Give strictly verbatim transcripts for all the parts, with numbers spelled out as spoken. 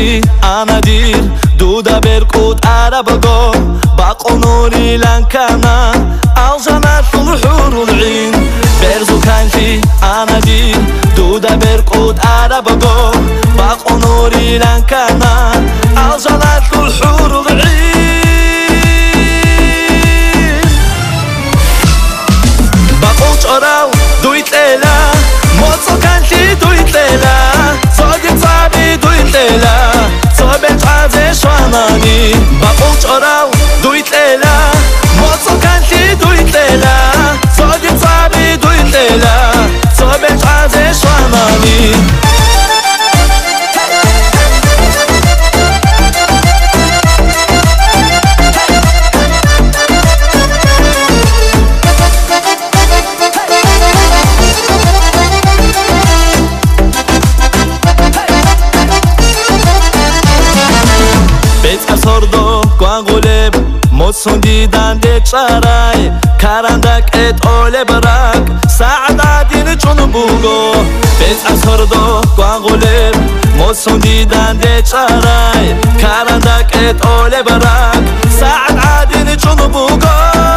kanchi anadir duda berqut arabago baqonuri lankana aljanat hurul ain berzu kanchi anadir duda berqut arabago baqonuri lankana aljanat hurul ain baqut oraw duitela mozo kanchi duitela sogi tsabi duitela sobe tsaze shwanani baqut oraw duitela mozo kanchi duitela sogi tsabi duitela sobe tsaze shwanani sordo quangoleb mosundidan de charay karandak et ole barak saadadin chunubugo bet sordo quangoleb mosundidan de charay karandak et ole barak saadadin chunubugo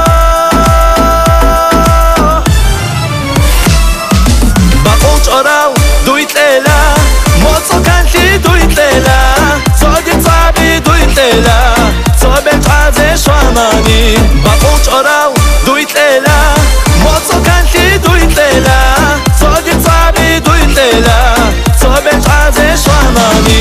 baqut oraw duitela mosokanti duitela sogi tsabi duitela sobe tsaze shwanani baqut oraw duitela mosokanti duitela sogi tsabi duitela sobe tsaze shwanani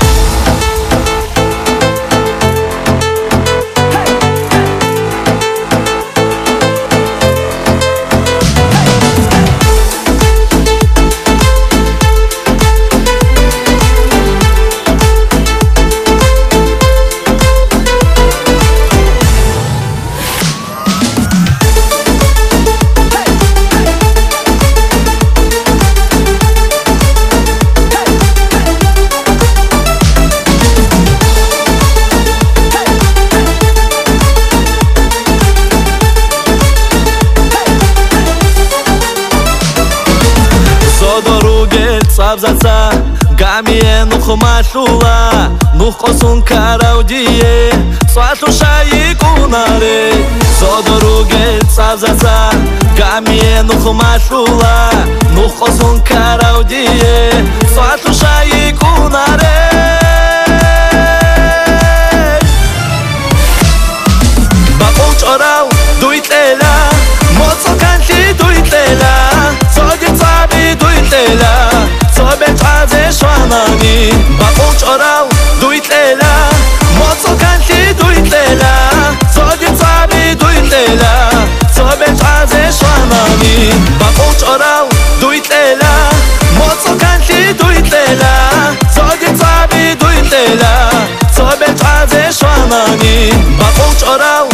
Sabzatsa gamie nukhmashula nukhqosun karaudie swatu shayi kunare sodoruge sabzatsa gamie nukhmashula nukhqosun karaudie swatu shayi kunare baqut oraw duitela mozokanti duitela sogi tsabi duitela sobe tsaze shwanani baqut oraw duitela mozokanti duitela sogi tsabi duitela sobe tsaze shwanani baqut oraw duitela mozokanti duitela sogi tsabi duitela sobe tsaze shwanani baqut oraw